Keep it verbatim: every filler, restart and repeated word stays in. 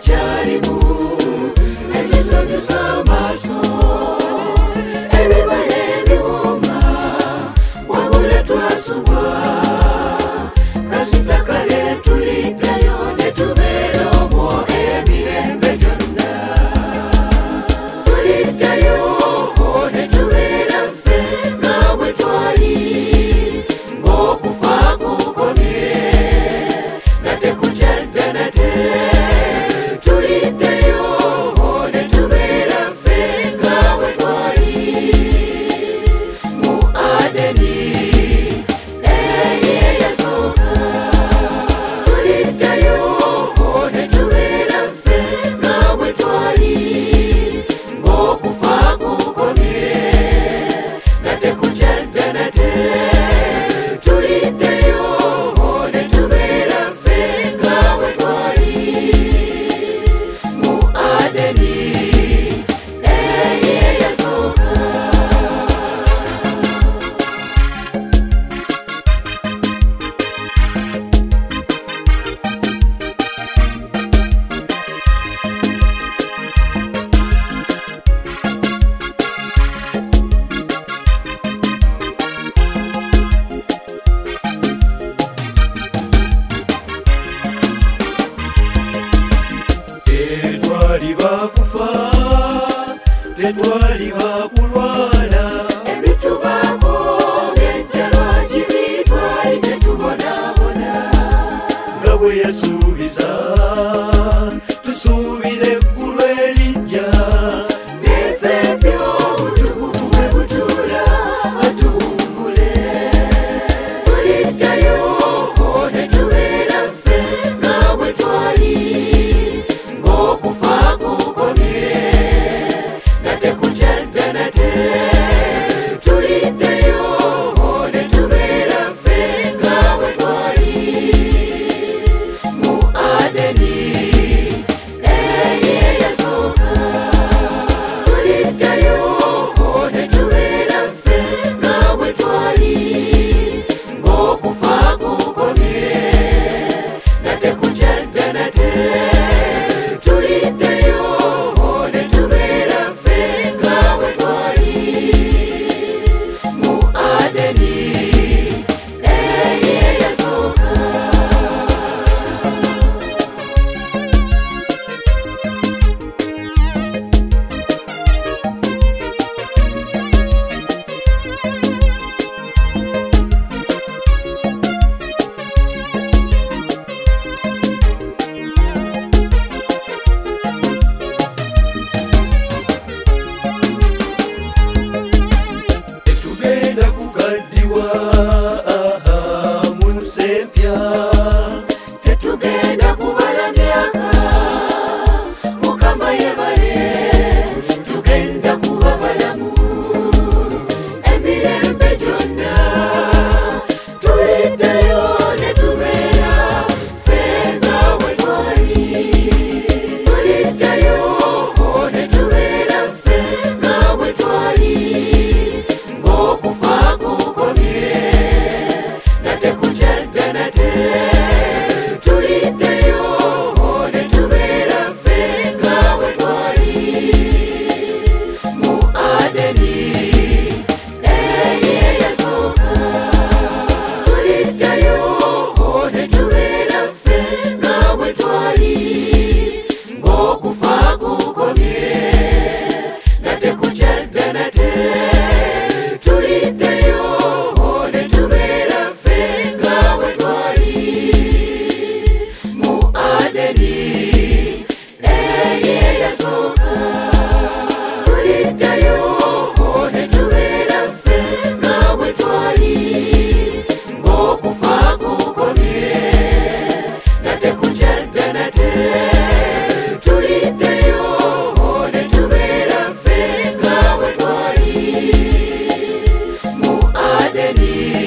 cyarimu egisanyusa amaso ebibale biwoma wabula twasubwa kasita kale tuliddayo ne tubeera omwo emirembe gyonna tuliddayo ne tubeera ffe nga bwe twali ng'okufa kukomye nate kukyadda nate tuliddayo ne tubeera ffe nga bwe twali mu Adeni eri eyasooka tuliddayo ne tubeera ffe nga bwe twali ng'okufa kukomye nate kukyadda nate tuliddayo ne tubeera ffe nga bwe twali mu Adeni eri eyasooka. Tetwali bakufa, tetwali bakulwala, ebitubaako by'enjalwa kibi twali tetubonaabona nga bwe yasuubiza tusuubira eggulu erijja n'ensempyo obutukuvu bwe butuula batuwummule tuliddayo ne tubeera ffe nga bwe twali ng'okufa kukomye nate kukyadda nate tuliddayo ne tubeera ffe nga bwe twali mu Adeni eri eyasooka tuliddayo ne tubeera ffe nga bwe twali ng'okufa kukomye nate kukyadda nate tuliddayo ne tubeera ffe nga bwe twali mu Adeni eri eyasooka. tetugenda kugaddiwa aha mu nsi empya Tetugenda kubala myaka Mukama yebale tugenda kuba balamu emirembe gyonna tuliddayo ne tubeera ffe nga bwe twali tuliddayo ne tubeera ffe nga bwe twali ng'okufa kukomye nate kukyadda nate tuliddayo ne tubeera ffe nga bwe twali mu Adeni eri eyasooka tuliddayo ne tubeera ffe nga bwe twali ng'okufa kukomye nate kukyadda nate tuliddayo ne tubeera ffe nga bwe twali mu Adeni eri eyasooka tuliddayo ne tubeera ffe nga bwe twali ng'okufa kukomye nate kukyadda nate tuliddayo ne tubeera ffe nga bwe twali mu Adeni